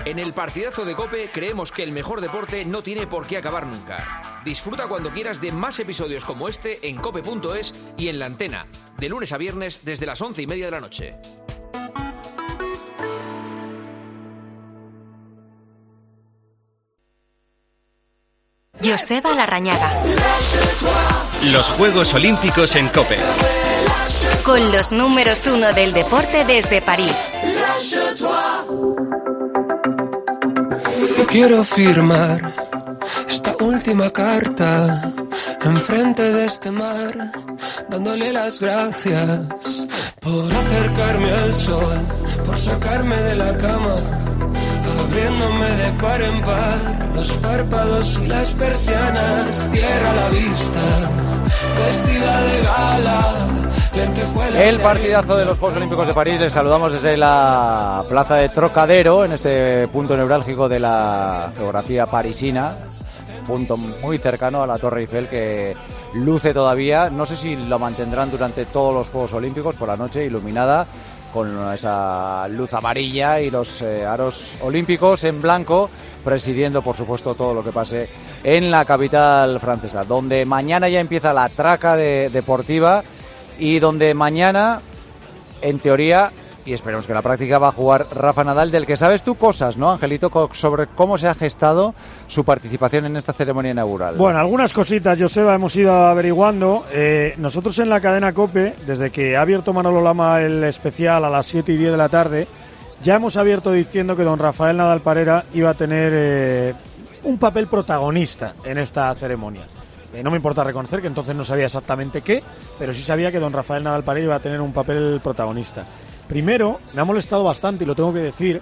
En el partidazo de COPE creemos que el mejor deporte no tiene por qué acabar nunca. Disfruta cuando quieras de más episodios como este en cope.es y en La Antena, de lunes a viernes desde las 11:30 de la noche. Joseba Larrañaga. Los Juegos Olímpicos en COPE. Con los números 1 del deporte desde París. Quiero firmar esta última carta enfrente de este mar, dándole las gracias por acercarme al sol, por sacarme de la cama, abriéndome de par en par los párpados y las persianas, tierra a la vista, vestida de gala. El partidazo de los Juegos Olímpicos de París. Les saludamos desde la plaza de Trocadero, en este punto neurálgico de la geografía parisina, punto muy cercano a la Torre Eiffel, que luce todavía, no sé si lo mantendrán durante todos los Juegos Olímpicos, por la noche iluminada con esa luz amarilla y los aros olímpicos en blanco, presidiendo por supuesto todo lo que pase en la capital francesa, donde mañana ya empieza la traca deportiva y donde mañana, en teoría, y esperemos que en la práctica, va a jugar Rafa Nadal, del que sabes tú cosas, ¿no, Angelito?, sobre cómo se ha gestado su participación en esta ceremonia inaugural. Bueno, algunas cositas, Joseba, hemos ido averiguando. Nosotros en la cadena COPE, desde que ha abierto Manolo Lama el especial a las 7:10 de la tarde, ya hemos abierto diciendo que don Rafael Nadal Parera iba a tener un papel protagonista en esta ceremonia. No me importa reconocer que entonces no sabía exactamente qué, pero sí sabía que don Rafael Nadal Parera iba a tener un papel protagonista. Primero, me ha molestado bastante, y lo tengo que decir,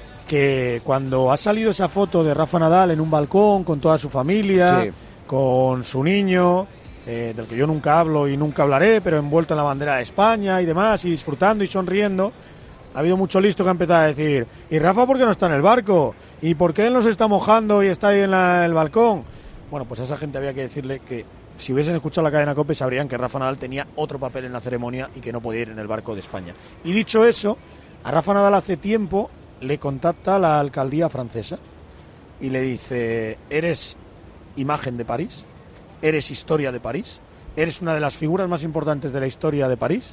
que cuando ha salido esa foto de Rafa Nadal en un balcón con toda su familia, sí, con su niño, del que yo nunca hablo y nunca hablaré, pero envuelto en la bandera de España y demás, y disfrutando y sonriendo, ha habido mucho listo que ha empezado a decir: ¿y Rafa por qué no está en el barco? ¿Y por qué él no se está mojando y está ahí en el balcón? Bueno, pues a esa gente había que decirle que si hubiesen escuchado la cadena COPE sabrían que Rafa Nadal tenía otro papel en la ceremonia y que no podía ir en el barco de España. Y dicho eso, a Rafa Nadal hace tiempo le contacta la alcaldía francesa y le dice: eres imagen de París, eres historia de París, eres una de las figuras más importantes de la historia de París,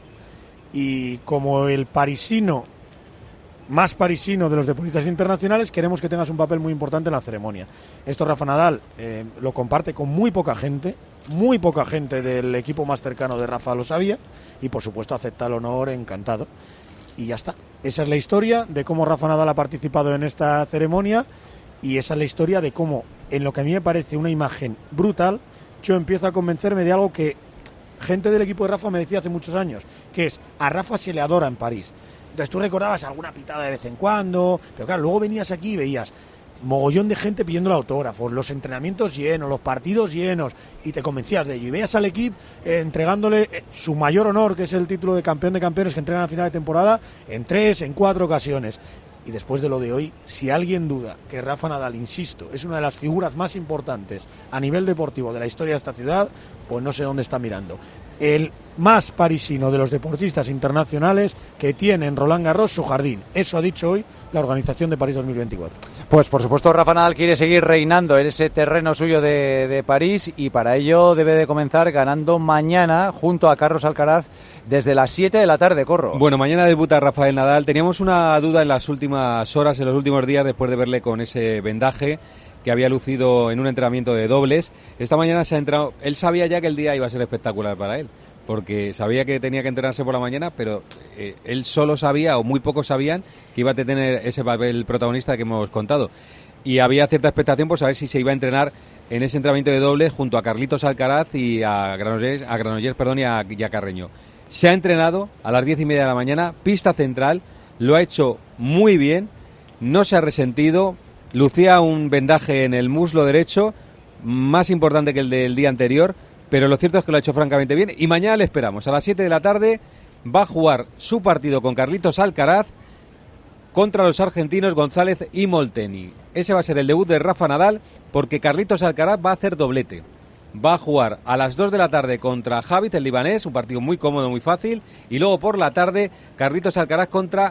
y como el parisino más parisino de los deportistas internacionales, queremos que tengas un papel muy importante en la ceremonia. Esto Rafa Nadal lo comparte con muy poca gente del equipo más cercano de Rafa lo sabía, y por supuesto acepta el honor encantado. Y ya está. Esa es la historia de cómo Rafa Nadal ha participado en esta ceremonia, y esa es la historia de cómo, en lo que a mí me parece una imagen brutal, yo empiezo a convencerme de algo que gente del equipo de Rafa me decía hace muchos años, que es: a Rafa se le adora en París. Entonces tú recordabas alguna pitada de vez en cuando, pero claro, luego venías aquí y veías mogollón de gente pidiendo autógrafos, los entrenamientos llenos, los partidos llenos, y te convencías de ello. Y veías al equipo entregándole su mayor honor, que es el título de campeón de campeones que entregan a final de temporada, en 3, en 4 ocasiones. Y después de lo de hoy, si alguien duda que Rafa Nadal, insisto, es una de las figuras más importantes a nivel deportivo de la historia de esta ciudad, pues no sé dónde está mirando. El más parisino de los deportistas internacionales que tiene en Roland Garros su jardín. Eso ha dicho hoy la organización de París 2024. Pues por supuesto Rafa Nadal quiere seguir reinando en ese terreno suyo de París, y para ello debe de comenzar ganando mañana junto a Carlos Alcaraz desde las 7 de la tarde, Corro. Bueno, mañana debuta Rafael Nadal. Teníamos una duda en las últimas horas, en los últimos días, después de verle con ese vendaje que había lucido en un entrenamiento de dobles. Esta mañana se ha entrenado. Él sabía ya que el día iba a ser espectacular para él, porque sabía que tenía que entrenarse por la mañana, pero él solo sabía, o muy pocos sabían, que iba a tener ese papel protagonista que hemos contado. Y había cierta expectación por saber si se iba a entrenar en ese entrenamiento de dobles junto a Carlitos Alcaraz y a Granollers, y a Carreño. Se ha entrenado a las 10:30 de la mañana, pista central, lo ha hecho muy bien, no se ha resentido. Lucía un vendaje en el muslo derecho, más importante que el del día anterior, pero lo cierto es que lo ha hecho francamente bien. Y mañana le esperamos. A las 7 de la tarde va a jugar su partido con Carlitos Alcaraz contra los argentinos González y Molteni. Ese va a ser el debut de Rafa Nadal, porque Carlitos Alcaraz va a hacer doblete. Va a jugar a las 2 de la tarde contra Javit, el libanés, un partido muy cómodo, muy fácil. Y luego por la tarde, Carlitos Alcaraz contra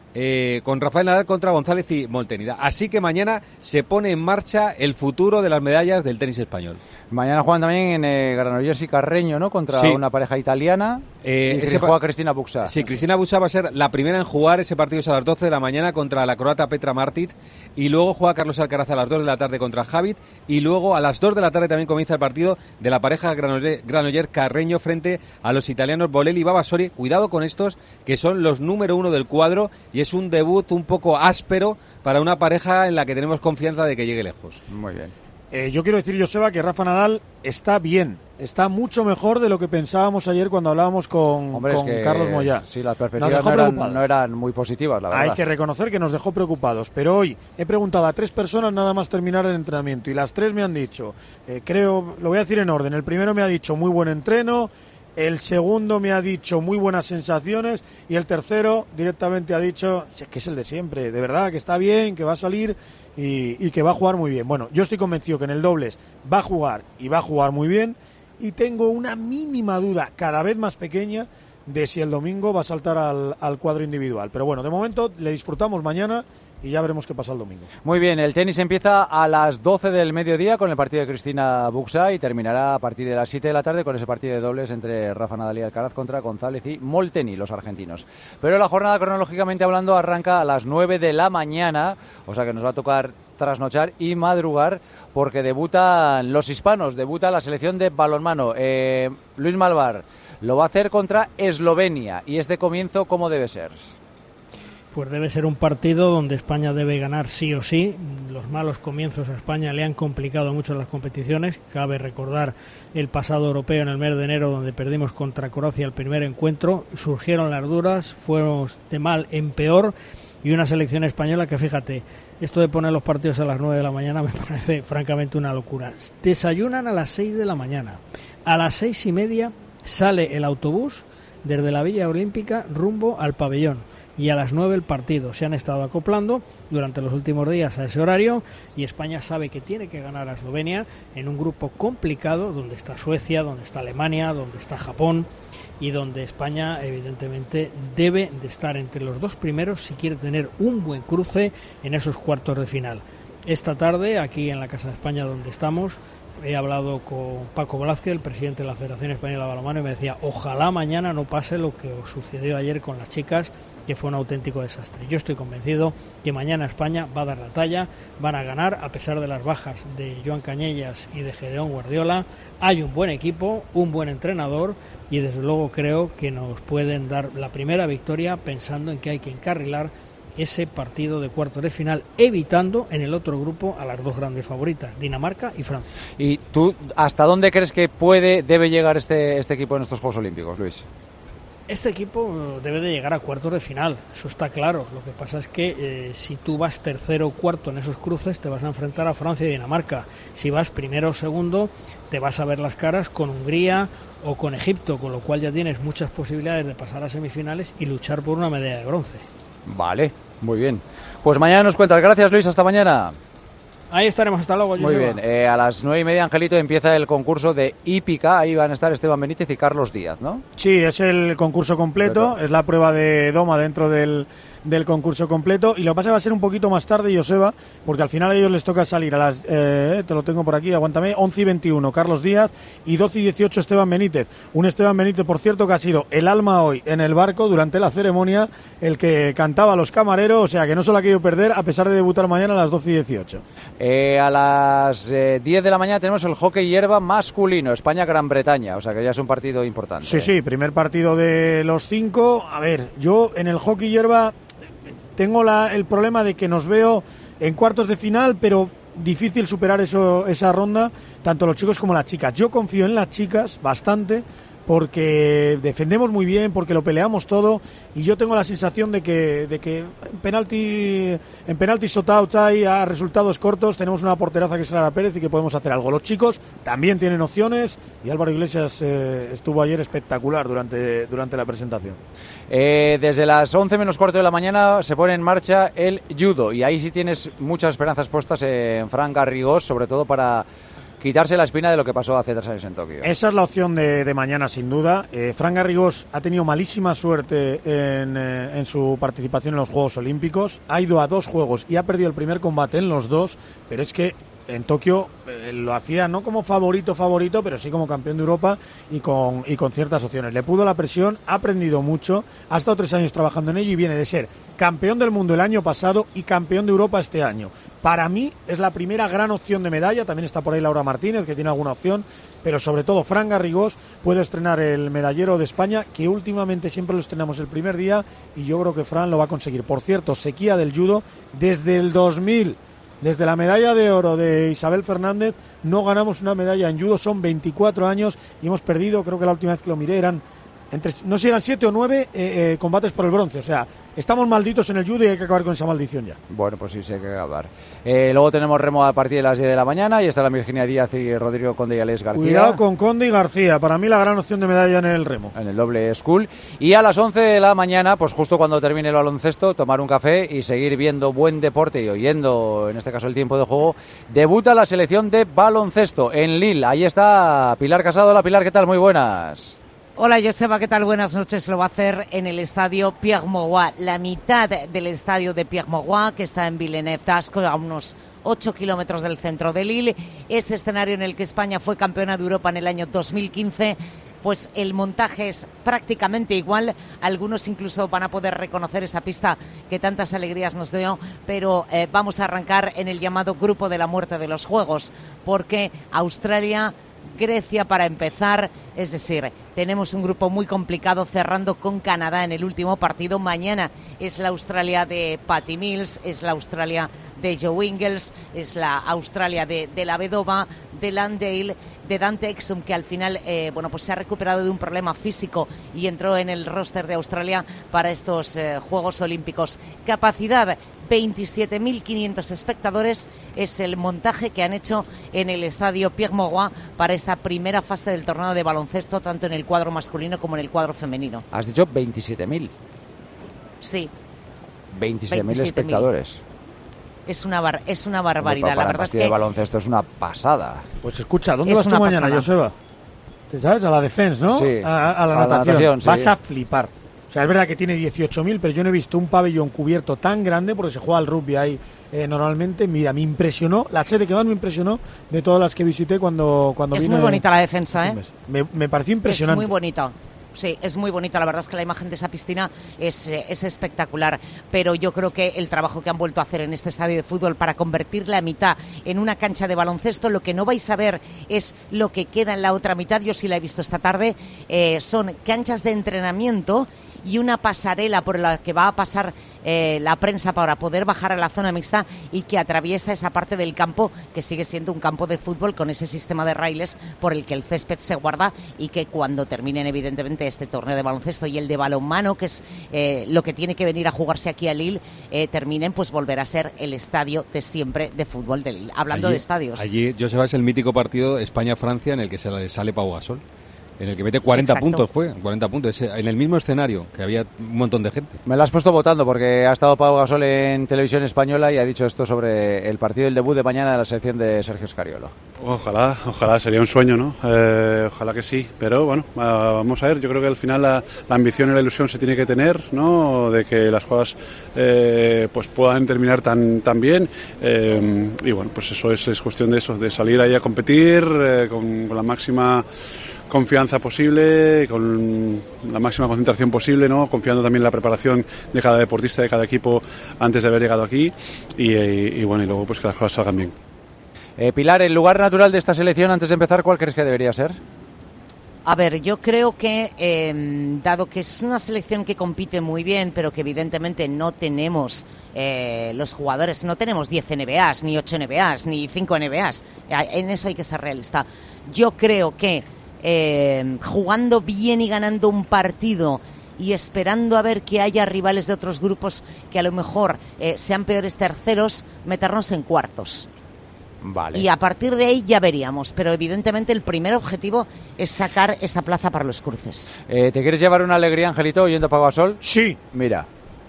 con Rafael Nadal contra González y Molteni. Así que mañana se pone en marcha el futuro de las medallas del tenis español. Mañana juegan también en Granollers y Carreño, ¿no? Contra una pareja italiana. Y juega Cristina Buxa. Sí, Cristina Buxa va a ser la primera en jugar. Ese partido es a las 12 de la mañana contra la croata Petra Martic. Y luego juega Carlos Alcaraz a las 2 de la tarde contra Javit. Y luego a las 2 de la tarde también comienza el partido de la pareja Granollers Carreño frente a los italianos Bolelli y Vavasori. Cuidado con estos, que son los número 1 del cuadro. Y es un debut un poco áspero para una pareja en la que tenemos confianza de que llegue lejos. Muy bien. Yo quiero decir, Joseba, que Rafa Nadal está bien, está mucho mejor de lo que pensábamos ayer cuando hablábamos con Carlos Moyá. Sí, las perspectivas no eran muy positivas, la verdad. Hay que reconocer que nos dejó preocupados, pero hoy he preguntado a 3 personas nada más terminar el entrenamiento y las 3 me han dicho, lo voy a decir en orden, el primero me ha dicho muy buen entreno, el segundo me ha dicho muy buenas sensaciones y el tercero directamente ha dicho que es el de siempre, de verdad, que está bien, que va a salir y que va a jugar muy bien. Bueno, yo estoy convencido que en el dobles va a jugar y va a jugar muy bien y tengo una mínima duda cada vez más pequeña de si el domingo va a saltar al cuadro individual. Pero bueno, de momento le disfrutamos mañana y ya veremos qué pasa el domingo. Muy bien, el tenis empieza a las 12 del mediodía con el partido de Cristina Buxa y terminará a partir de las 7 de la tarde con ese partido de dobles entre Rafa Nadal y Alcaraz contra González y Molteni, los argentinos. Pero la jornada, cronológicamente hablando, arranca a las 9 de la mañana, o sea que nos va a tocar trasnochar y madrugar porque debutan los hispanos, debuta la selección de balonmano. Luis Malvar lo va a hacer contra Eslovenia y este comienzo, ¿cómo debe ser? Pues debe ser un partido donde España debe ganar sí o sí. Los malos comienzos a España le han complicado mucho las competiciones. Cabe recordar el pasado europeo en el mes de enero donde perdimos contra Croacia el primer encuentro. Surgieron las dudas, fueron de mal en peor y una selección española que, fíjate, esto de poner los partidos a las 9 de la mañana me parece francamente una locura. Desayunan a las 6 de la mañana. A las 6:30 sale el autobús desde la Villa Olímpica rumbo al pabellón. Y a las 9 el partido. Se han estado acoplando durante los últimos días a ese horario y España sabe que tiene que ganar a Eslovenia en un grupo complicado donde está Suecia, donde está Alemania, donde está Japón y donde España evidentemente debe de estar entre los 2 primeros si quiere tener un buen cruce en esos cuartos de final. Esta tarde, aquí en la Casa de España donde estamos, he hablado con Paco Velázquez, el presidente de la Federación Española de Balonmano, y me decía, ojalá mañana no pase lo que sucedió ayer con las chicas, que fue un auténtico desastre. Yo estoy convencido que mañana España va a dar la talla, van a ganar a pesar de las bajas de Joan Cañellas y de Gedeón Guardiola. Hay un buen equipo, un buen entrenador y desde luego creo que nos pueden dar la primera victoria pensando en que hay que encarrilar ese partido de cuartos de final, evitando en el otro grupo a las 2 grandes favoritas, Dinamarca y Francia. ¿Y tú hasta dónde crees que debe llegar este equipo en estos Juegos Olímpicos, Luis? Este equipo debe de llegar a cuartos de final, eso está claro. Lo que pasa es que si tú vas tercero o cuarto en esos cruces, te vas a enfrentar a Francia y Dinamarca. Si vas primero o segundo, te vas a ver las caras con Hungría o con Egipto, con lo cual ya tienes muchas posibilidades de pasar a semifinales y luchar por una medalla de bronce. Vale, muy bien. Pues mañana nos cuentas. Gracias, Luis, hasta mañana. Ahí estaremos, hasta luego. Muy bien, a las 9:30, Angelito, empieza el concurso de hípica. Ahí van a estar Esteban Benítez y Carlos Díaz, ¿no? Sí, es el concurso completo, es la prueba de doma dentro del concurso completo, y lo que pasa va a ser un poquito más tarde, Joseba, porque al final a ellos les toca salir a las, te lo tengo por aquí, aguántame, 11:21 Carlos Díaz y 12:18 Esteban Benítez. Un Esteban Benítez, por cierto, que ha sido el alma hoy en el barco durante la ceremonia, el que cantaba a los camareros, o sea que no se lo ha querido perder a pesar de debutar mañana a las 12:18. A las 10 de la mañana tenemos el hockey hierba masculino, España-Gran Bretaña, o sea que ya es un partido importante. Sí, primer partido de los 5. A ver, yo en el hockey hierba tengo el problema de que nos veo en cuartos de final, pero difícil superar esa ronda, tanto los chicos como las chicas. Yo confío en las chicas bastante, porque defendemos muy bien, porque lo peleamos todo, y yo tengo la sensación de que en penalti shotouts hay a resultados cortos, tenemos una porteraza que es Clara Pérez y que podemos hacer algo. Los chicos también tienen opciones y Álvaro Iglesias estuvo ayer espectacular durante la presentación. Desde las 11 menos cuarto de la mañana se pone en marcha el judo y ahí sí tienes muchas esperanzas puestas en Fran Garrigós, sobre todo para quitarse la espina de lo que pasó hace 3 años en Tokio. Esa es la opción de mañana, sin duda. Fran Garrigós ha tenido malísima suerte en su participación en los Juegos Olímpicos. Ha ido a 2 juegos y ha perdido el primer combate en los 2, pero es que en Tokio lo hacía no como favorito, pero sí como campeón de Europa y con ciertas opciones. Le pudo la presión, ha aprendido mucho, ha estado 3 años trabajando en ello y viene de ser campeón del mundo el año pasado y campeón de Europa este año. Para mí es la primera gran opción de medalla. También está por ahí Laura Martínez, que tiene alguna opción, pero sobre todo Fran Garrigós puede estrenar el medallero de España, que últimamente siempre lo estrenamos el primer día, y yo creo que Fran lo va a conseguir. Por cierto, sequía del judo desde el 2000. Desde la medalla de oro de Isabel Fernández no ganamos una medalla en judo, son 24 años y hemos perdido, creo que la última vez que lo miré eran, no sé si eran 7 o 9 combates por el bronce. O sea, estamos malditos en el judo y hay que acabar con esa maldición ya. Bueno, pues sí, hay que acabar. Luego tenemos remo a partir de las 10 de la mañana y está la Virginia Díaz y Rodrigo Conde y Alex García. Cuidado con Conde y García, para mí la gran opción de medalla en el remo. En el doble school. Y a las 11 de la mañana, pues justo cuando termine el baloncesto, tomar un café y seguir viendo buen deporte y oyendo, en este caso, el tiempo de juego. Debuta la selección de baloncesto en Lille. Ahí está Pilar Casado. Hola Pilar, ¿qué tal? Muy buenas. Hola Joseba, ¿qué tal? Buenas noches. Lo va a hacer en el estadio Pierre Mauroy, la mitad del estadio de Pierre Mauroy, que está en Villeneuve-d'Ascq, a unos 8 kilómetros del centro de Lille. Ese escenario en el que España fue campeona de Europa en el año 2015. Pues el montaje es prácticamente igual. Algunos incluso van a poder reconocer esa pista que tantas alegrías nos dio, pero vamos a arrancar en el llamado Grupo de la Muerte de los Juegos, porque Australia, Grecia para empezar, es decir, tenemos un grupo muy complicado cerrando con Canadá en el último partido. Mañana es la Australia de Patty Mills, es la Australia de Joe Ingles, es la Australia de la Vedova, de Landale, de Dante Exum, que al final pues se ha recuperado de un problema físico y entró en el roster de Australia para estos Juegos Olímpicos. Capacidad 27.500 espectadores es el montaje que han hecho en el estadio Pierre Mauroy para esta primera fase del torneo de baloncesto, tanto en el cuadro masculino como en el cuadro femenino. ¿Has dicho 27.000? Sí. 27.000 espectadores. Es una barbaridad, la verdad es que... el baloncesto es una pasada. Pues escucha, ¿dónde vas tú mañana, Joseba? ¿Te sabes? A la defense, ¿no? Sí. A la natación. Sí. Vas a flipar. O sea, es verdad que tiene 18.000, pero yo no he visto un pabellón cubierto tan grande, porque se juega al rugby ahí normalmente. Mira, me impresionó, la sede que más me impresionó de todas las que visité cuando vine. Es muy bonita la defensa, ¿eh? Me pareció impresionante. Es muy bonita. Sí, es muy bonita. La verdad es que la imagen de esa piscina es espectacular. Pero yo creo que el trabajo que han vuelto a hacer en este estadio de fútbol para convertirla a mitad en una cancha de baloncesto, lo que no vais a ver es lo que queda en la otra mitad. Yo sí la he visto esta tarde. Son canchas de entrenamiento y una pasarela por la que va a pasar la prensa para poder bajar a la zona mixta y que atraviesa esa parte del campo que sigue siendo un campo de fútbol con ese sistema de raíles por el que el césped se guarda, y que cuando terminen evidentemente este torneo de baloncesto y el de balonmano, que es lo que tiene que venir a jugarse aquí a Lille, terminen, pues volverá a ser el estadio de siempre de fútbol de Lille. Hablando de estadios. Allí, Joseba, es el mítico partido España-Francia en el que sale Pau Gasol. En el que mete 40 puntos, 40 puntos, en el mismo escenario, que había un montón de gente. Me la has puesto votando porque ha estado Pau Gasol en televisión española y ha dicho esto sobre el partido del debut de mañana de la selección de Sergio Scariolo. Ojalá, sería un sueño, ¿no? Ojalá que sí, pero bueno, vamos a ver, yo creo que al final la ambición y la ilusión se tiene que tener, ¿no? De que las jugadas pues puedan terminar tan bien, y bueno, pues eso es cuestión de eso, de salir ahí a competir con la máxima confianza posible, con la máxima concentración posible, ¿no? Confiando también en la preparación de cada deportista, de cada equipo antes de haber llegado aquí y bueno, y luego pues que las cosas salgan bien. Pilar, el lugar natural de esta selección antes de empezar, ¿cuál crees que debería ser? A ver, yo creo que, dado que es una selección que compite muy bien, pero que evidentemente no tenemos los jugadores, no tenemos 10 NBAs, ni 8 NBAs, ni 5 NBAs, en eso hay que ser realista. Yo creo que jugando bien y ganando un partido y esperando a ver que haya rivales de otros grupos que a lo mejor sean peores terceros, meternos en cuartos. Vale. Y a partir de ahí ya veríamos, pero evidentemente el primer objetivo es sacar esa plaza para los cruces. ¿Te quieres llevar una alegría, Angelito, oyendo Pau Gasol? Sí. Mira.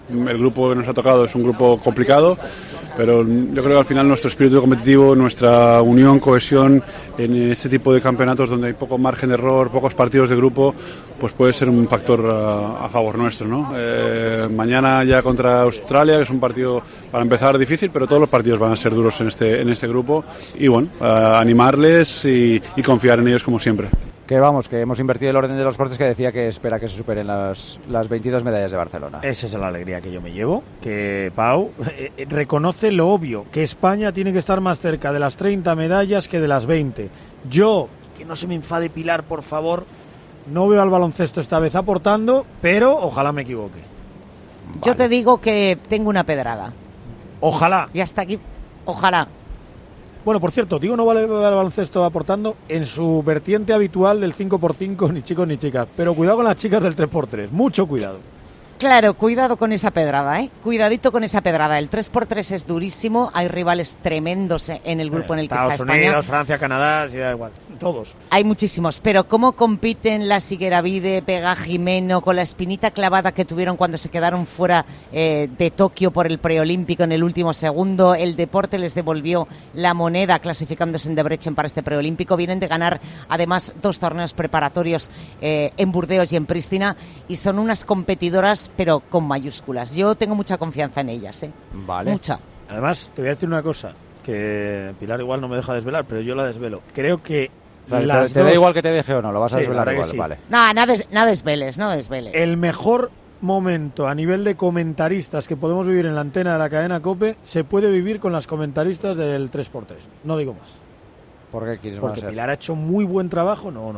el grupo que nos ha tocado es un grupo complicado, pero yo creo que al final nuestro espíritu competitivo, nuestra unión, cohesión en este tipo de campeonatos donde hay poco margen de error, pocos partidos de grupo, pues puede ser un factor a favor nuestro, ¿no? Mañana ya contra Australia, que es un partido para empezar difícil, pero todos los partidos van a ser duros en este grupo, y bueno, animarles y confiar en ellos como siempre. Que vamos, que hemos invertido el orden de los deportes, que decía que espera que se superen las 22 medallas de Barcelona. Esa es la alegría que yo me llevo, que Pau reconoce lo obvio, que España tiene que estar más cerca de las 30 medallas que de las 20. Yo, que no se me enfade Pilar, por favor, no veo al baloncesto esta vez aportando, pero ojalá me equivoque. Vale. Yo te digo que tengo una pedrada. Ojalá. Y hasta aquí, ojalá. Bueno, por cierto, digo, no vale el baloncesto aportando en su vertiente habitual del 5x5, ni chicos ni chicas. Pero cuidado con las chicas del 3x3, mucho cuidado. Claro, cuidado con esa pedrada, ¿eh? Cuidadito con esa pedrada. El 3x3 es durísimo, hay rivales tremendos en el grupo en el que está España. Estados Unidos, Francia, Canadá, sí, da igual, todos. Hay muchísimos, pero cómo compiten la Sigueravide, Pega Jimeno, con la espinita clavada que tuvieron cuando se quedaron fuera de Tokio por el preolímpico en el último segundo. El deporte les devolvió la moneda clasificándose en Debrecen para este preolímpico. Vienen de ganar además 2 torneos preparatorios en Burdeos y en Pristina, y son unas competidoras pero con mayúsculas. Yo tengo mucha confianza en ellas, ¿eh? Vale. Mucha. Además, te voy a decir una cosa, que Pilar igual no me deja desvelar, pero yo la desvelo. Creo que ¿Te da igual que te deje o no? ¿Lo vas a desvelar igual? Sí. Vale. No desveles. El mejor momento a nivel de comentaristas que podemos vivir en la antena de la cadena COPE se puede vivir con las comentaristas del 3x3. No digo más. ¿Por qué quieres Porque más? Pilar ha hecho muy buen trabajo. No.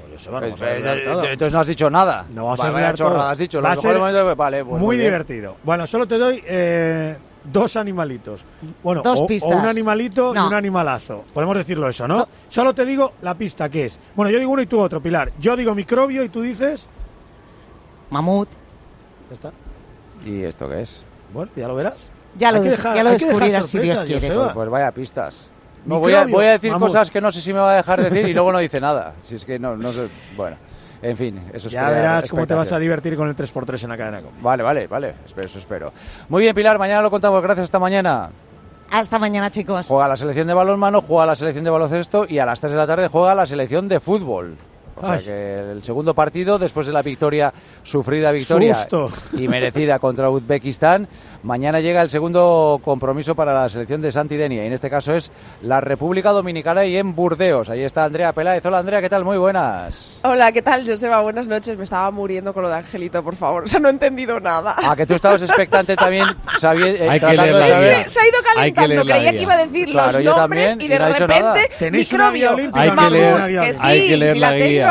Entonces no has dicho nada. No vas a desvelar todo. Has dicho, va a ser vale, pues muy divertido. Bueno, solo te doy 2 animalitos. Bueno, 2 pistas. O un animalito y un animalazo. Podemos decirlo eso, ¿no? Solo te digo la pista que es. Bueno, yo digo uno y tú otro, Pilar. Yo digo microbio y tú dices... Mamut. Ya está. ¿Y esto qué es? Bueno, ya lo verás. Ya lo descubrirás si Dios quiere. Pues vaya pistas. No, voy a decir cosas que no sé si me va a dejar decir y luego no dice nada. Si es que no sé. Bueno, en fin, eso es. Ya verás cómo te vas a divertir con el 3x3 en la cadena COPE. Vale. Eso espero. Muy bien, Pilar, mañana lo contamos. Gracias, hasta mañana. Hasta mañana, chicos. Juega la selección de balonmano, juega la selección de baloncesto y a las 3 de la tarde juega la selección de fútbol. O sea que el segundo partido, después de la sufrida victoria y merecida contra Uzbekistán, mañana llega el segundo compromiso para la selección de Santidenia, y en este caso es la República Dominicana y en Burdeos. Ahí está Andrea Peláez. Hola, Andrea, ¿qué tal? Muy buenas. Hola, ¿qué tal, Joseba? Buenas noches. Me estaba muriendo con lo de Angelito, por favor. O sea, no he entendido nada. Que tú estabas expectante también, hay que leer la guía. Se ha ido calentando, creía que iba a decir los nombres y de repente microbio. Hay que leer la guía.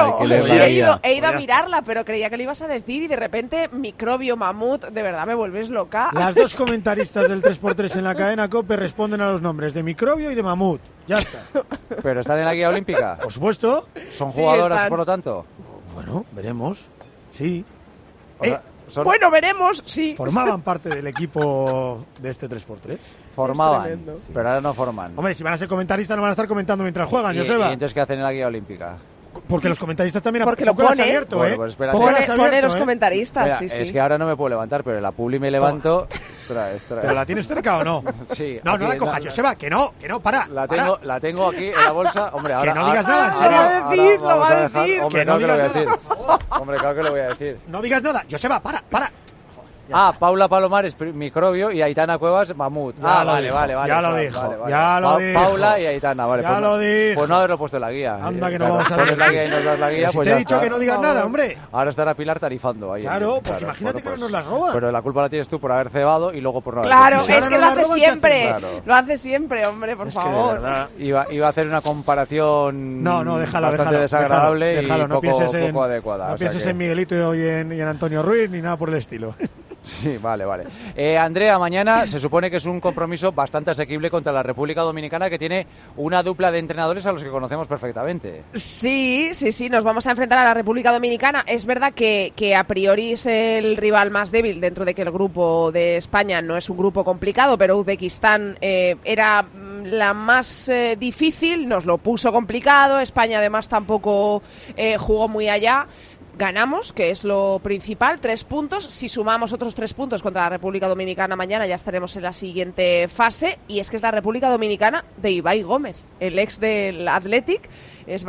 He ido a mirarla, pero creía que lo ibas a decir y de repente microbio, mamut, de verdad me vuelves loca. Las 2 comentaristas del 3x3 en la cadena COPE responden a los nombres de microbio y de mamut. Ya está. ¿Pero están en la guía olímpica? Por supuesto. ¿Son jugadoras, por lo tanto? Bueno, veremos. Sí. Bueno, veremos, sí. ¿Formaban parte del equipo de este 3x3? Formaban, pero ahora no forman. Hombre, si van a ser comentaristas no van a estar comentando mientras juegan, Joseba. ¿Y entonces qué hacen en la guía olímpica? Porque los comentaristas también... Porque lo pone. Abierto, bueno, pues pone los comentaristas, Mira, sí. Es que ahora no me puedo levantar, pero en la publi me levanto... Trae. ¿Pero la tienes cerca o no? Sí. No la cojas, Joseba, que no, para. La tengo aquí en la bolsa. Hombre, ahora... Que no digas nada, en serio. Lo va a decir. Hombre, claro que lo voy a decir. Hombre, claro que lo voy a decir. No digas nada, Joseba, para. Paula Palomares, microbio, y Aitana Cuevas, mamut. Vale. Ya lo dijo. Paula y Aitana, vale. Ya lo dijo. Pues no haberlo puesto en la guía. Anda, que no vamos a ver la guía y nos das la guía, pues te he dicho que no digas nada, hombre. Ahora estará Pilar tarifando ahí. Claro, pues imagínate que no nos las roba. Pero la culpa la tienes tú por haber cebado y luego por no haber... Claro, es que lo hace siempre. Lo hace siempre, hombre, por favor. Iba a hacer una comparación bastante desagradable y poco adecuada. No pienses en Miguelito y en Antonio Ruiz ni nada por el estilo. Sí, vale. Andrea, mañana se supone que es un compromiso bastante asequible contra la República Dominicana, que tiene una dupla de entrenadores a los que conocemos perfectamente. Sí, nos vamos a enfrentar a la República Dominicana. Es verdad que a priori es el rival más débil, dentro de que el grupo de España no es un grupo complicado, pero Uzbekistán era la más difícil, nos lo puso complicado. España además tampoco jugó muy allá. ganamos, que es lo principal, 3 puntos. Si sumamos otros 3 puntos contra la República Dominicana mañana, ya estaremos en la siguiente fase. Y es que es la República Dominicana de Ibai Gómez, el ex del Athletic. Es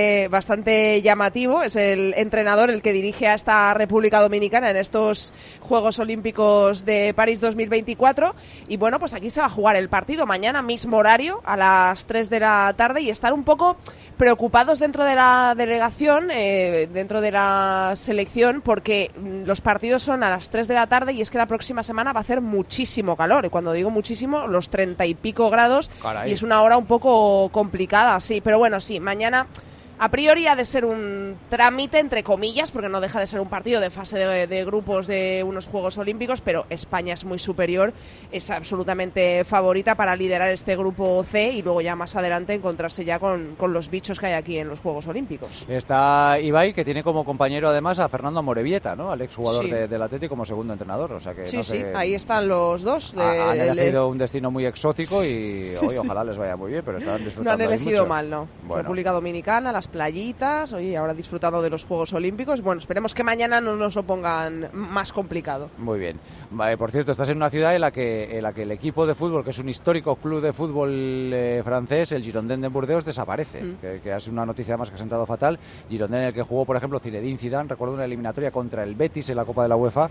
bastante llamativo, es el entrenador el que dirige a esta República Dominicana en estos Juegos Olímpicos de París 2024. Y bueno, pues aquí se va a jugar el partido mañana, mismo horario, a las 3 de la tarde, y estar un poco preocupados dentro de la delegación, dentro de la selección, porque los partidos son a las 3 de la tarde y es que la próxima semana va a hacer muchísimo calor. Y cuando digo muchísimo, los 30 y pico grados. Caray. Y es una hora un poco complicada, sí. Pero bueno, sí, mañana a priori ha de ser un trámite, entre comillas, porque no deja de ser un partido de fase de grupos de unos Juegos Olímpicos, pero España es muy superior, es absolutamente favorita para liderar este grupo C y luego ya más adelante encontrarse ya con los bichos que hay aquí en los Juegos Olímpicos. Está Ibai, que tiene como compañero además a Fernando Amorebieta, ¿no? Al exjugador del Atlético como segundo entrenador. O sea que, sí, no sé, sí, ahí están los dos. Han elegido un destino muy exótico y ojalá les vaya muy bien, pero están disfrutando. No han elegido mucho. mal, ¿no? Bueno. República Dominicana, las playitas, oye, ahora disfrutando de los Juegos Olímpicos. Bueno, esperemos que mañana no nos lo pongan más complicado. Muy bien. Vale, por cierto, estás en una ciudad en la que el equipo de fútbol, que es un histórico club de fútbol francés, el Girondins de Burdeos, desaparece. Que es una noticia más que ha sentado fatal. Girondins en el que jugó, por ejemplo, Zinedine Zidane, recuerdo una eliminatoria contra el Betis en la Copa de la UEFA,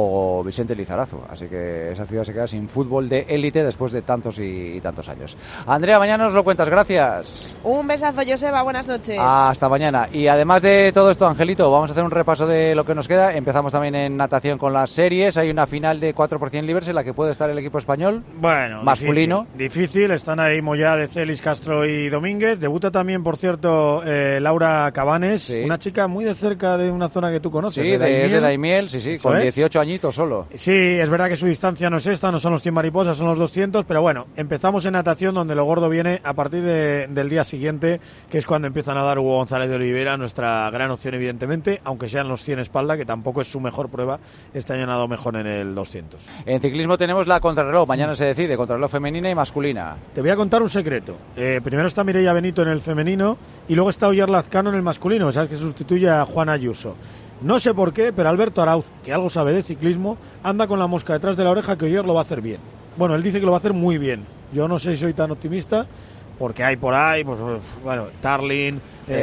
o Vicente Lizarazu. Así que esa ciudad se queda sin fútbol de élite después de tantos y tantos años. Andrea, mañana nos lo cuentas. Gracias. Un besazo, Joseba. Buenas noches. Hasta mañana. Y además de todo esto, Angelito, vamos a hacer un repaso de lo que nos queda. Empezamos también en natación con las series. Hay una final de 4 por 100 libres en la que puede estar el equipo español. Bueno, masculino. Difícil. Están ahí Moyá de Celis, Castro y Domínguez. Debuta también, por cierto, Laura Cabanes, sí. Una chica muy de cerca de una zona que tú conoces. Sí, es de Daimiel, sí, con 18 añitos solo. Sí, es verdad que su distancia no es esta, no son los 100 mariposas, son los 200, pero bueno, empezamos en natación, donde lo gordo viene a partir del día siguiente, que es cuando empieza a nadar Hugo González de Oliveira, nuestra gran opción evidentemente, aunque sean los 100 espalda, que tampoco es su mejor prueba. Este año ha nadado mejor en el 200. En ciclismo tenemos la contrarreloj, mañana se decide, contrarreloj femenina y masculina. Te voy a contar un secreto. Primero está Mireia Benito en el femenino y luego está Oyer Lazcano en el masculino, sabes, que sustituye a Juan Ayuso. No sé por qué, pero Alberto Arauz, que algo sabe de ciclismo, anda con la mosca detrás de la oreja que Oyer lo va a hacer bien. Bueno, él dice que lo va a hacer muy bien. Yo no sé si soy tan optimista, porque hay por ahí, pues bueno, Tarlin,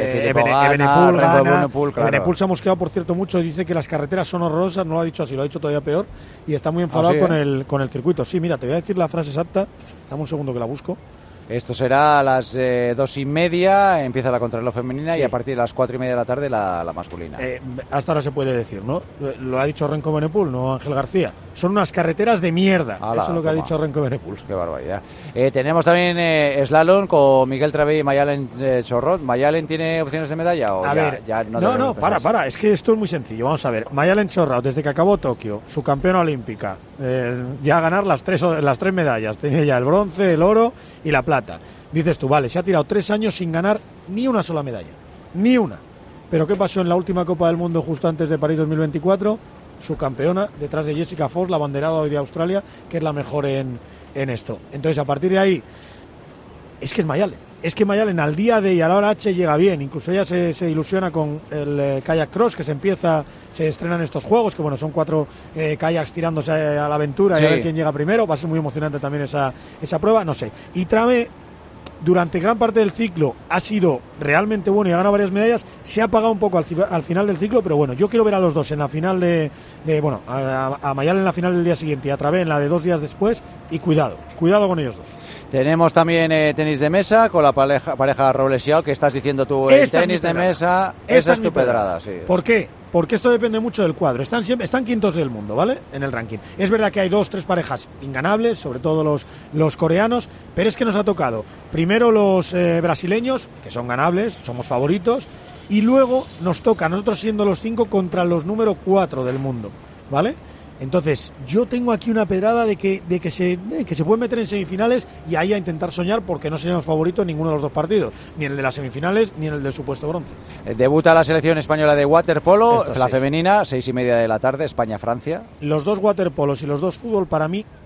Ebenepul se ha mosqueado, por cierto, mucho. Dice que las carreteras son horrorosas, no lo ha dicho así, lo ha dicho todavía peor, y está muy enfadado con el circuito. Sí, mira, te voy a decir la frase exacta, dame un segundo que la busco. Esto será a las 2:30, empieza la contrarreloj femenina, sí. Y a partir de las 4:30 de la tarde la masculina. Hasta ahora se puede decir, ¿no? Lo ha dicho Renko Benepul, no Ángel García. Son unas carreteras de mierda. Eso es lo que ha dicho Renko Benepul. Qué barbaridad. Tenemos también slalom con Miguel Trabé y Mayalen Chorrot. ¿Mayalen tiene opciones de medalla? O a ver, para. Es que esto es muy sencillo. Vamos a ver. Mayalen Chorrot, desde que acabó Tokio, su campeona olímpica, ya a ganar las tres medallas. Tenía ya el bronce, el oro y la plata. Dices tú, vale, se ha tirado 3 años sin ganar ni una sola medalla. Ni una. Pero ¿qué pasó en la última Copa del Mundo justo antes de París 2024? Su campeona, detrás de Jessica Foss, la abanderada hoy de Australia, que es la mejor en esto. Entonces, a partir de ahí, es que es Mayalen al día de y a la hora H llega bien. Incluso ella se ilusiona con el kayak cross, que se estrenan estos juegos, que bueno, son 4 kayaks tirándose a la aventura, sí. Y a ver quién llega primero. Va a ser muy emocionante también esa prueba, no sé. Y Trame, durante gran parte del ciclo ha sido realmente bueno y ha ganado varias medallas. Se ha apagado un poco al final del ciclo, pero bueno, yo quiero ver a los dos en la final a Mayalen en la final del día siguiente y a Trabé en la de 2 días después, y cuidado con ellos dos. Tenemos también tenis de mesa con la pareja Robles-Xiao, que estás diciendo tú, el tenis de mesa, esa es tu pedrada, sí. ¿Por qué? Porque esto depende mucho del cuadro. Están quintos del mundo, ¿vale? En el ranking. Es verdad que hay 2-3 parejas inganables, sobre todo los coreanos, pero es que nos ha tocado primero los brasileños, que son ganables, somos favoritos, y luego nos toca, nosotros siendo los 5 contra los número 4 del mundo, ¿vale? Entonces, yo tengo aquí una pedrada de que se pueden meter en semifinales y ahí a intentar soñar, porque no seríamos favoritos en ninguno de los dos partidos, ni en el de las semifinales ni en el del supuesto bronce. Debuta la selección española de waterpolo, la femenina, 6:30 de la tarde, España-Francia. Los dos waterpolos y los dos fútbol para mí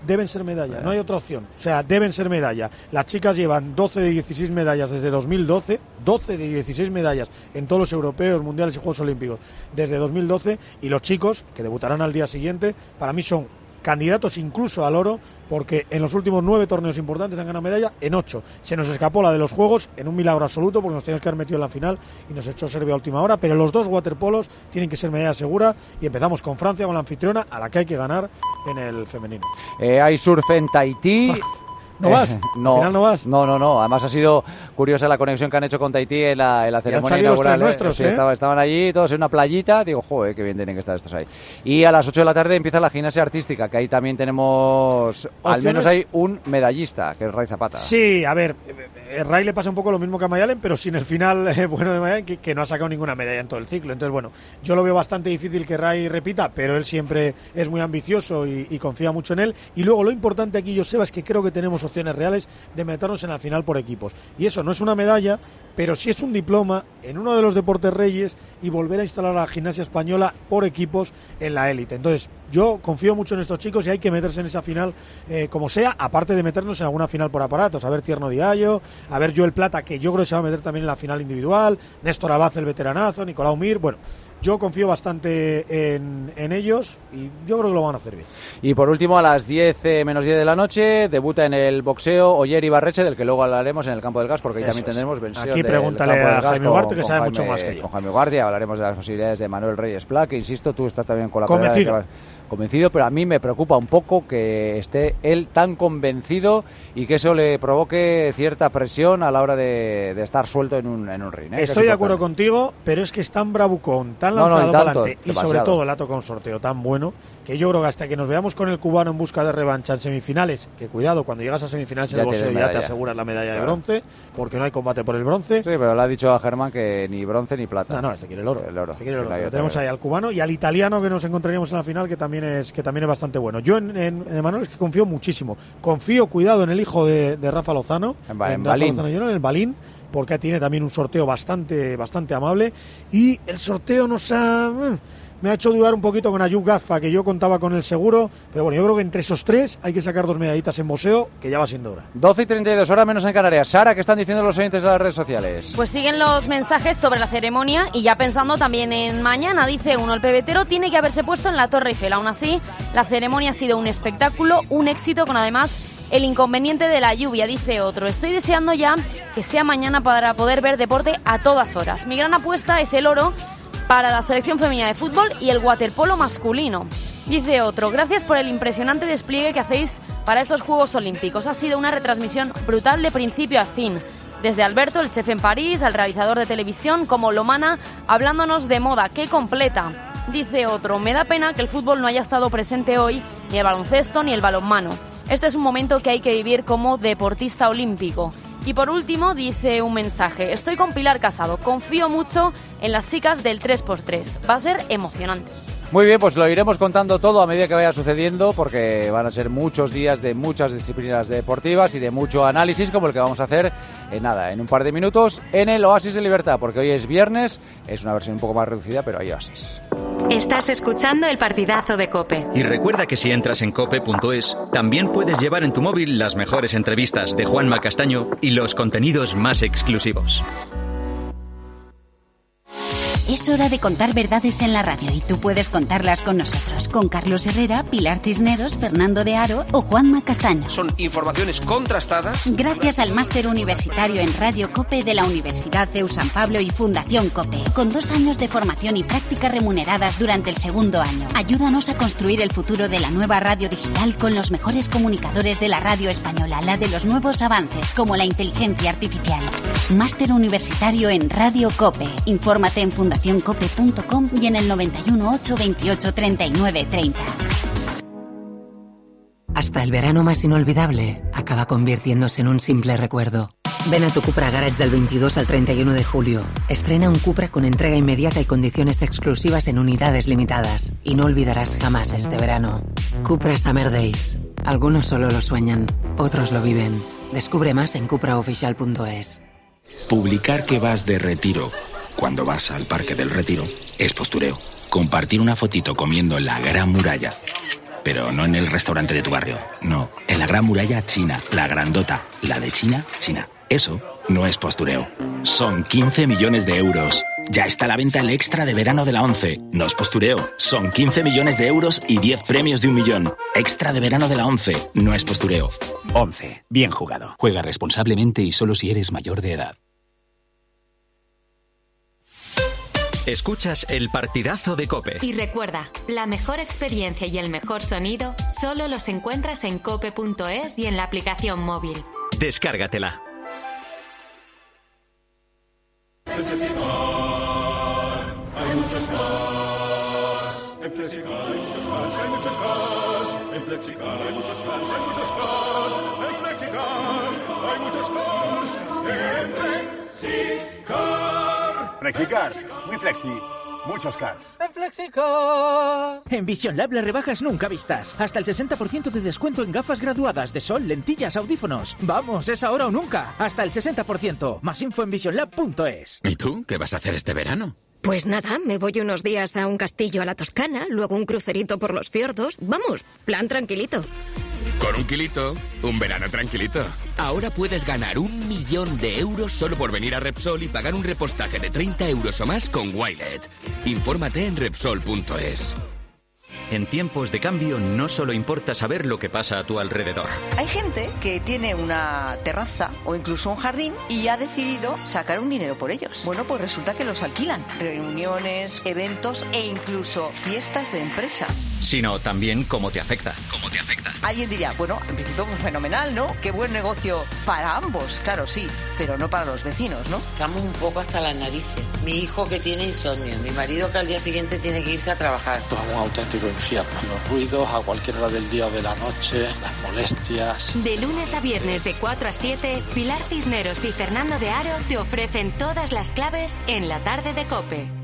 deben ser medalla, no hay otra opción. O sea, deben ser medalla. Las chicas llevan 12 de 16 medallas desde 2012, 12 de 16 medallas en todos los europeos, mundiales y Juegos Olímpicos desde 2012, y los chicos, que debutarán al día siguiente, para mí son candidatos incluso al oro, porque en los últimos 9 torneos importantes han ganado medalla en 8. Se nos escapó la de los Juegos en un milagro absoluto, porque nos teníamos que haber metido en la final y nos echó Serbia a última hora, pero los 2 waterpolos tienen que ser medalla segura, y empezamos con Francia, con la anfitriona, a la que hay que ganar en el femenino. Hay surf en Tahití. ¿No vas? No, ¿Al final no vas? No. Además ha sido curiosa la conexión que han hecho con Tahití en la ceremonia inaugural. Nuestros, sí, estaban allí todos en una playita. Digo, joder, qué bien tienen que estar estos ahí. Y a las 8 de la tarde empieza la gimnasia artística, que ahí también tenemos, al menos hay un medallista, que es Ray Zapata. Sí, a ver, Ray le pasa un poco lo mismo que a Mayalen, pero sin el final bueno de Mayalen, que no ha sacado ninguna medalla en todo el ciclo. Entonces, bueno, yo lo veo bastante difícil que Ray repita, pero él siempre es muy ambicioso y confía mucho en él. Y luego lo importante aquí, Joseba, es que creo que tenemos opciones reales de meternos en la final por equipos. Y eso no es una medalla, pero sí es un diploma en uno de los deportes reyes y volver a instalar a la gimnasia española por equipos en la élite. Entonces, yo confío mucho en estos chicos y hay que meterse en esa final como sea, aparte de meternos en alguna final por aparatos. A ver Tierno Diallo, a ver Joel Plata, que yo creo que se va a meter también en la final individual, Néstor Abad, el veteranazo, Nicolau Mir. Bueno, yo confío bastante en ellos y yo creo que lo van a hacer bien. Y por último, a las 10 menos 10 de la noche, debuta en el boxeo Oyer Ibarreche, del que luego hablaremos en el Campo del Gas, porque ahí también tendremos versión. Aquí pregúntale a Jaime Ugarte, que sabe mucho más que yo. Con Jaime Ugarte hablaremos de las posibilidades de Manuel Reyes Pla, que insisto, tú estás también con la convencido, pero a mí me preocupa un poco que esté él tan convencido y que eso le provoque cierta presión a la hora de estar suelto en un ring. Estoy de acuerdo contigo, pero es que es tan bravucón, tan lanzado para adelante y sobre todo le ha tocado un sorteo tan bueno que yo creo que hasta que nos veamos con el cubano en busca de revancha en semifinales, que cuidado, cuando llegas a semifinales en el boxeo ya te aseguras la medalla de bronce, porque no hay combate por el bronce. Sí, pero le ha dicho a Germán que ni bronce ni plata. No, este quiere el oro. Este quiere el oro. Tenemos ahí al cubano y al italiano que nos encontraríamos en la final, que también es bastante bueno. Yo en Emanuel es que confío muchísimo. Confío, cuidado, en el hijo de Rafa Lozano. En Balín. En el Balín, porque tiene también un sorteo bastante amable. Y el sorteo me ha hecho dudar un poquito con Ayub Gazfa, que yo contaba con el seguro, pero bueno, yo creo que entre esos 3 hay que sacar 2 medallitas en boxeo, que ya va siendo hora. 12:32, hora menos en Canarias. Sara, ¿qué están diciendo los oyentes de las redes sociales? Pues siguen los mensajes sobre la ceremonia y ya pensando también en mañana, dice uno, el pebetero tiene que haberse puesto en la Torre Eiffel. Aún así, la ceremonia ha sido un espectáculo, un éxito, con además el inconveniente de la lluvia, dice otro. Estoy deseando ya que sea mañana para poder ver deporte a todas horas. Mi gran apuesta es el oro para la selección femenina de fútbol y el waterpolo masculino. Dice otro, gracias por el impresionante despliegue que hacéis para estos Juegos Olímpicos. Ha sido una retransmisión brutal de principio a fin. Desde Alberto, el chef en París, al realizador de televisión, como Lomana, hablándonos de moda. ¡Qué completa! Dice otro, me da pena que el fútbol no haya estado presente hoy, ni el baloncesto ni el balonmano. Este es un momento que hay que vivir como deportista olímpico. Y por último, dice un mensaje, estoy con Pilar Casado, confío mucho en las chicas del 3x3, va a ser emocionante. Muy bien, pues lo iremos contando todo a medida que vaya sucediendo, porque van a ser muchos días de muchas disciplinas deportivas y de mucho análisis, como el que vamos a hacer en un par de minutos en el Oasis de Libertad, porque hoy es viernes, es una versión un poco más reducida, pero hay Oasis. Estás escuchando el partidazo de COPE. Y recuerda que si entras en cope.es, también puedes llevar en tu móvil las mejores entrevistas de Juanma Castaño y los contenidos más exclusivos. Es hora de contar verdades en la radio y tú puedes contarlas con nosotros, con Carlos Herrera, Pilar Cisneros, Fernando de Aro o Juanma Castaño. Son informaciones contrastadas. Gracias al máster universitario en Radio COPE de la Universidad CEU San Pablo y Fundación COPE, con 2 años de formación y prácticas remuneradas durante el segundo año. Ayúdanos a construir el futuro de la nueva radio digital con los mejores comunicadores de la radio española, la de los nuevos avances como la inteligencia artificial. Máster universitario en Radio COPE. Infórmate en fundacioncope.com y en el 91 828 39 30. Hasta el verano más inolvidable acaba convirtiéndose en un simple recuerdo. Ven a tu Cupra Garage del 22 al 31 de julio. Estrena un Cupra con entrega inmediata y condiciones exclusivas en unidades limitadas. Y no olvidarás jamás este verano. Cupra Summer Days. Algunos solo lo sueñan, otros lo viven. Descubre más en cupraoficial.es. Publicar que vas de retiro cuando vas al Parque del Retiro es postureo. Compartir una fotito comiendo en la Gran Muralla Pero no en el restaurante de tu barrio. No, en la Gran Muralla China, la grandota. La de China, China. Eso no es postureo. Son 15 millones de euros. Ya está a la venta el extra de verano de la 11. No es postureo. Son 15 millones de euros y 10 premios de 1 millón. Extra de verano de la 11. No es postureo. 11. Bien jugado. Juega responsablemente y solo si eres mayor de edad. Escuchas el partidazo de COPE. Y recuerda, la mejor experiencia y el mejor sonido solo los encuentras en cope.es y en la aplicación móvil. Descárgatela. En Flexicar hay muchos cars. En Flexicar hay muchos cars, hay muchos cars. En Flexicar hay muchos cars, hay muchos cars. En Flexicar hay muchos cars. En Flexicar. Flexicar, muy flexi. Muchos cars. En Flexicar. En Vision Lab las rebajas nunca vistas. Hasta el 60% de descuento en gafas graduadas de sol, lentillas, audífonos. Vamos, es ahora o nunca. Hasta el 60%. Más info en visionlab.es. ¿Y tú? ¿Qué vas a hacer este verano? Pues nada, me voy unos días a un castillo a la Toscana, luego un crucerito por los fiordos. Vamos, plan tranquilito. Con un kilito, un verano tranquilito. Ahora puedes ganar 1 millón de euros solo por venir a Repsol y pagar un repostaje de 30 euros o más con Wilet. Infórmate en Repsol.es. En tiempos de cambio no solo importa saber lo que pasa a tu alrededor. Hay gente que tiene una terraza o incluso un jardín y ha decidido sacar un dinero por ellos. Bueno, pues resulta que los alquilan. Reuniones, eventos e incluso fiestas de empresa. Sino también cómo te afecta. Alguien diría, bueno, en principio pues fenomenal, ¿no? Qué buen negocio para ambos, claro, sí, pero no para los vecinos, ¿no? Estamos un poco hasta las narices. Mi hijo que tiene insomnio, mi marido que al día siguiente tiene que irse a trabajar. Esto es un auténtico infierno. Los ruidos a cualquier hora del día o de la noche, las molestias. De lunes a viernes de 4 a 7, Pilar Cisneros y Fernando de Aro te ofrecen todas las claves en la tarde de COPE.